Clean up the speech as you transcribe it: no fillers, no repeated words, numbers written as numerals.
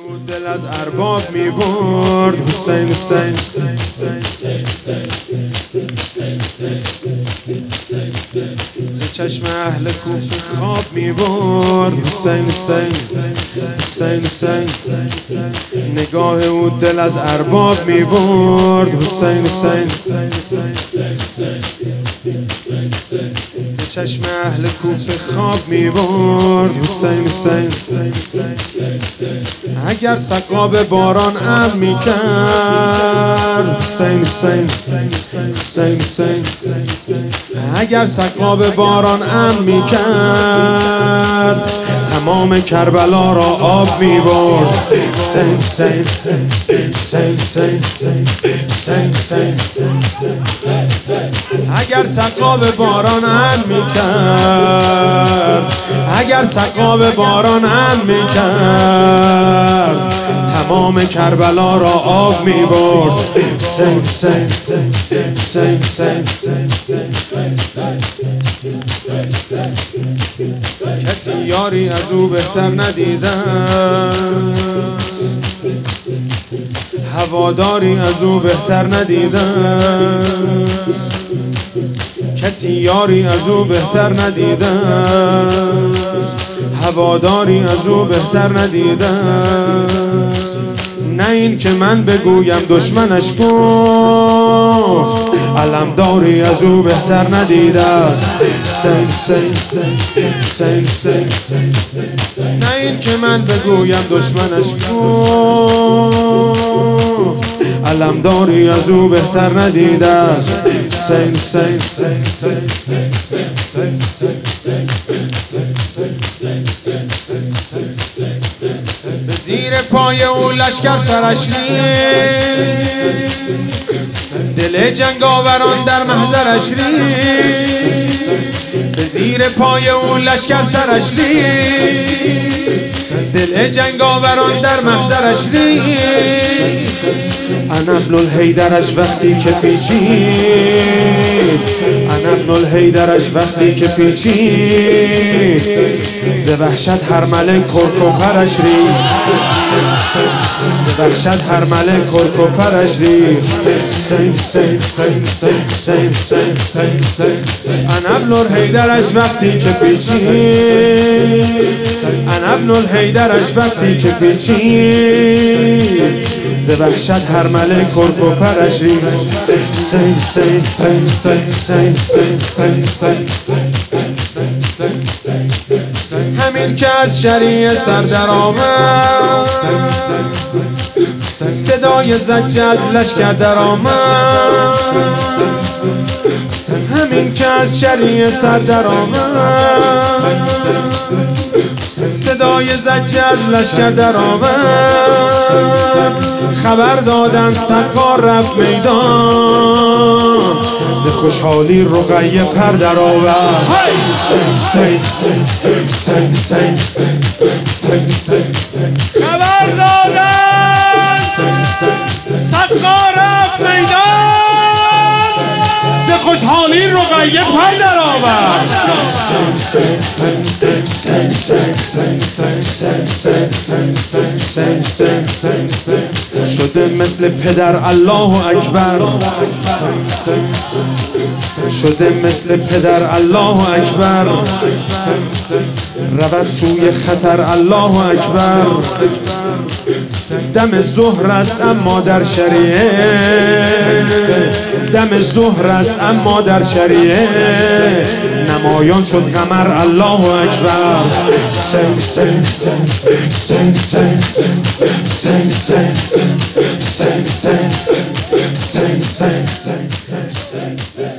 او دل از ارباب می برد. حسین حسین ز چشم اهل کوفه خواب می برد. حسین حسین حسین حسین نگاه او دل از ارباب می برد. حسین حسین ز چشم اهل کوفه خواب می برد. حسین حسین اگر سقاب باران ام می کرد. حسین حسین حسین حسین اگر سقاب باران ام می کرد تمام کربلا را آب می برد. حسین حسین حسین حسین حسین اگر سقاب باران ام می کرد اگر سقاب باران ام می کرد تمام کربلا را آب می برد. حسین حسین حسین حسین کسی یاری از او بهتر ندیدم، هواداری از او بهتر ندیدم، کسی یاری از او بهتر ندیدم، هواداری از او بهتر ندیدم. نه این که من بگویم دشمنش گفت علمداری از او بهتر ندیده است. نه این که من بگویم دشمنش گفت علمداری از او بهتر ندیده است. به زیر پای او لشکر سرش ریخت، دل جنگاوران در محضرش ریخت. به زیر پای او لشکر سرش ریخت، دل جنگاوران در محضرش ریخت. انا ابن الحیدرش وقتی که پیچید، انا ابن الحیدرش وقتی که پیچید، ز وحشت هر ملک کرک و پرش ریخت، ز وحشت هر ملک کرک و پرش ریخت. انا ابن الحیدرش وقتی که پیچید، انا ابن الحیدرش وقتی که پیچید، ز وحشت هر ملک کرک و پرش ریخت. همین که از شریع سر در آمد، صدای زجر از لشکر در آمد. همین که از شریع سر در آمد، صدای زجر از لشکر در آمد. خبر دادن سقار رفت میدان، ز خوشحالی رقیه پر در آورد. خبر دادن سقار رفت میدان، ز خوشحالی رقیه پر در آورد. شده مثل پدر الله اکبر، شده مثل پدر الله اکبر، رود سوی خطر الله اکبر. دم ظهر است اما در شریعه، دم ظهر است اما در شریعه، نمایان شد قمر الله اکبر. سین